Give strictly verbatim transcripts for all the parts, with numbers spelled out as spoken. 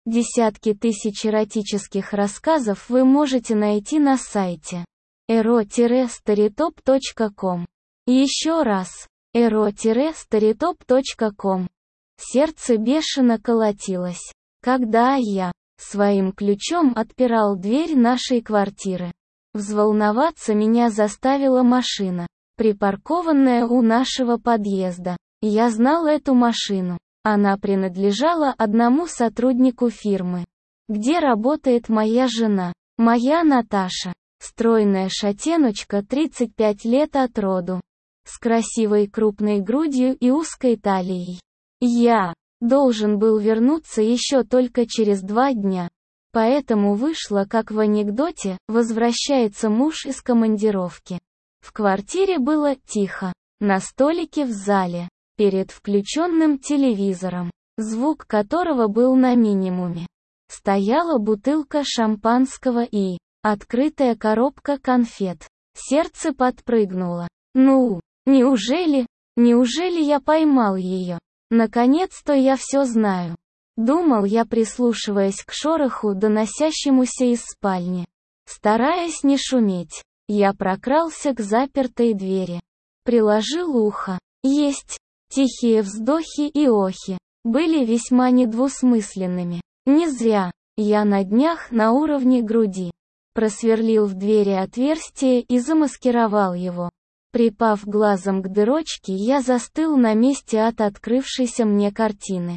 Десятки тысяч эротических рассказов вы можете найти на сайте эро старитоп точка ком. Еще раз, эро старитоп точка ком. Сердце бешено колотилось, когда я своим ключом отпирал дверь нашей квартиры. Взволноваться меня заставила машина, припаркованная у нашего подъезда. Я знал эту машину. Она принадлежала одному сотруднику фирмы, где работает моя жена, моя Наташа, стройная шатеночка, тридцать пять лет от роду, с красивой крупной грудью и узкой талией. Я должен был вернуться еще только через два дня, поэтому вышло, как в анекдоте, возвращается муж из командировки. В квартире было тихо, на столике в зале, перед включенным телевизором, звук которого был на минимуме, стояла бутылка шампанского и открытая коробка конфет. Сердце подпрыгнуло. Ну, неужели, неужели я поймал ее? Наконец-то я все знаю. Думал я, прислушиваясь к шороху, доносящемуся из спальни. Стараясь не шуметь, я прокрался к запертой двери. Приложил ухо. Есть. Тихие вздохи и охи были весьма недвусмысленными. Не зря я на днях на уровне груди просверлил в двери отверстие и замаскировал его. Припав глазом к дырочке, я застыл на месте от открывшейся мне картины.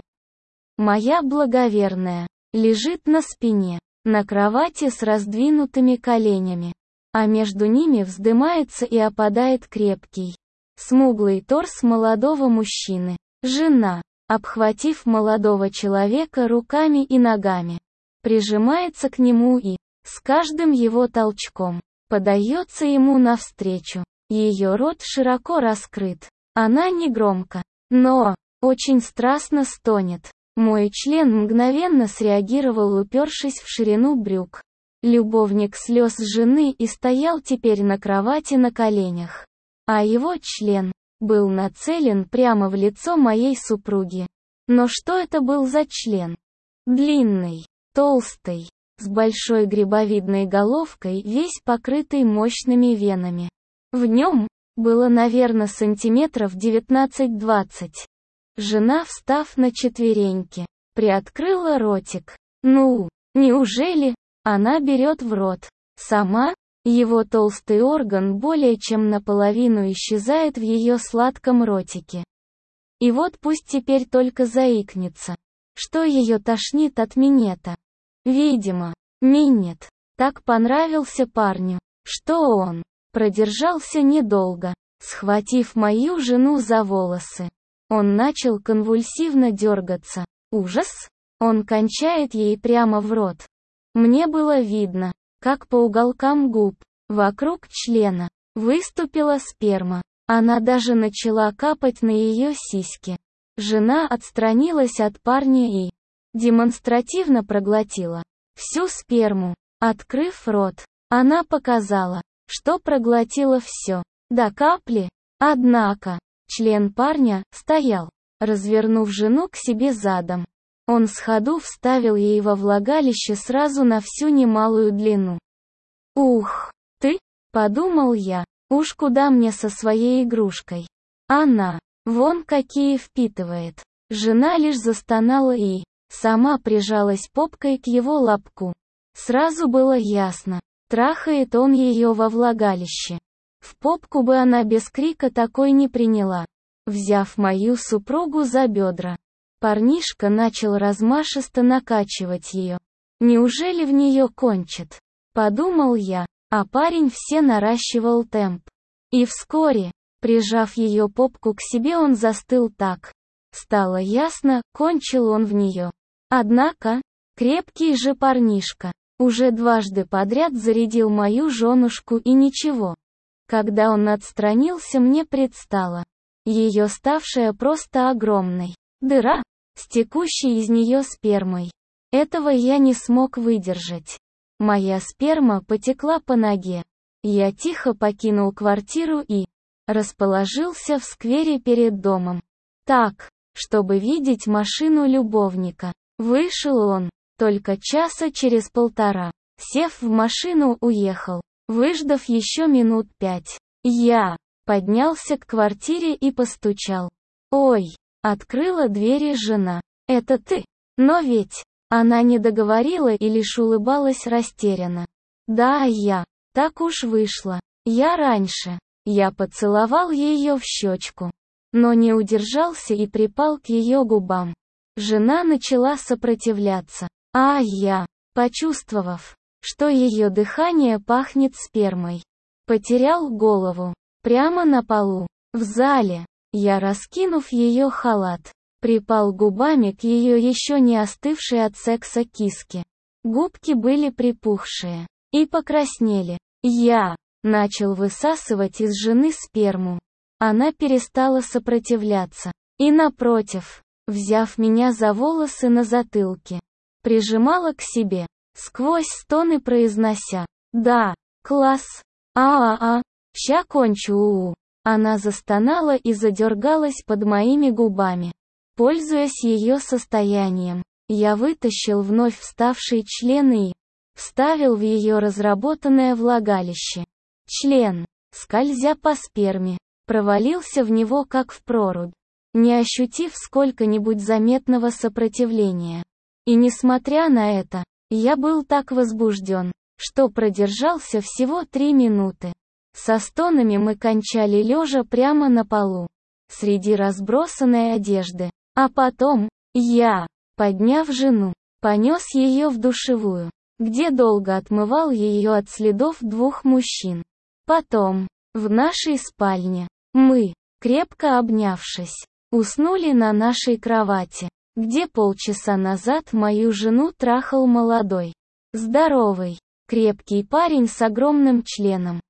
Моя благоверная лежит на спине, на кровати с раздвинутыми коленями, а между ними вздымается и опадает крепкий, смуглый торс молодого мужчины. Жена, обхватив молодого человека руками и ногами, прижимается к нему и, с каждым его толчком, подается ему навстречу. Ее рот широко раскрыт. Она негромко, но очень страстно стонет. Мой член мгновенно среагировал, упершись в ширину брюк. Любовник слез жены и стоял теперь на кровати на коленях. А его член был нацелен прямо в лицо моей супруги. Но что это был за член? Длинный, толстый, с большой грибовидной головкой, весь покрытый мощными венами. В нем было, наверное, сантиметров девятнадцать-двадцать. Жена, встав на четвереньки, приоткрыла ротик. Ну, неужели она берет в рот сама? Его толстый орган более чем наполовину исчезает в ее сладком ротике. И вот пусть теперь только заикнется, что ее тошнит от минета. Видимо, минет так понравился парню, что он продержался недолго. Схватив мою жену за волосы, он начал конвульсивно дергаться. Ужас! Он кончает ей прямо в рот. Мне было видно, как по уголкам губ, вокруг члена, выступила сперма. Она даже начала капать на ее сиськи. Жена отстранилась от парня и демонстративно проглотила всю сперму. Открыв рот, она показала, что проглотила все, до капли. Однако, член парня стоял, развернув жену к себе задом. Он с ходу вставил ей во влагалище сразу на всю немалую длину. «Ух, ты!» — подумал я, уж куда мне со своей игрушкой. Она, вон какие впитывает. Жена лишь застонала и сама прижалась попкой к его лобку. Сразу было ясно, трахает он ее во влагалище. В попку бы она без крика такой не приняла. Взяв мою супругу за бедра, парнишка начал размашисто накачивать ее. Неужели в нее кончит? Подумал я, а парень все наращивал темп. И вскоре, прижав ее попку к себе, он застыл так. Стало ясно, кончил он в нее. Однако, крепкий же парнишка уже дважды подряд зарядил мою женушку и ничего. Когда он отстранился, мне предстала ее ставшая просто огромной дыра, с текущей из нее спермой. Этого я не смог выдержать. Моя сперма потекла по ноге. Я тихо покинул квартиру и расположился в сквере перед домом, так, чтобы видеть машину любовника. Вышел он Только часа через полтора. Сев в машину, уехал. Выждав еще минут пять, я поднялся к квартире и постучал. «Ой!» — открыла двери жена. «Это ты? Но ведь...» Она не договорила и лишь улыбалась растерянно. «Да, я. Так уж вышло. Я раньше». Я поцеловал ее в щечку, но не удержался и припал к ее губам. Жена начала сопротивляться, а я, почувствовав, что ее дыхание пахнет спермой, потерял голову. Прямо на полу, в зале, я, раскинув ее халат, припал губами к ее еще не остывшей от секса киске. Губки были припухшие и покраснели. Я начал высасывать из жены сперму. Она перестала сопротивляться. И напротив, взяв меня за волосы на затылке, прижимала к себе, сквозь стоны произнося: «Да, класс, а-а-а, ща кончу у-у». Она застонала и задергалась под моими губами. Пользуясь ее состоянием, я вытащил вновь вставший член и вставил в ее разработанное влагалище. Член, скользя по сперме, провалился в него как в прорубь, не ощутив сколько-нибудь заметного сопротивления. И несмотря на это, я был так возбужден, что продержался всего три минуты. Со стонами мы кончали лежа прямо на полу, среди разбросанной одежды. А потом, я, подняв жену, понес ее в душевую, где долго отмывал ее от следов двух мужчин. Потом, в нашей спальне, мы, крепко обнявшись, уснули на нашей кровати, где полчаса назад мою жену трахал молодой, здоровый, крепкий парень с огромным членом.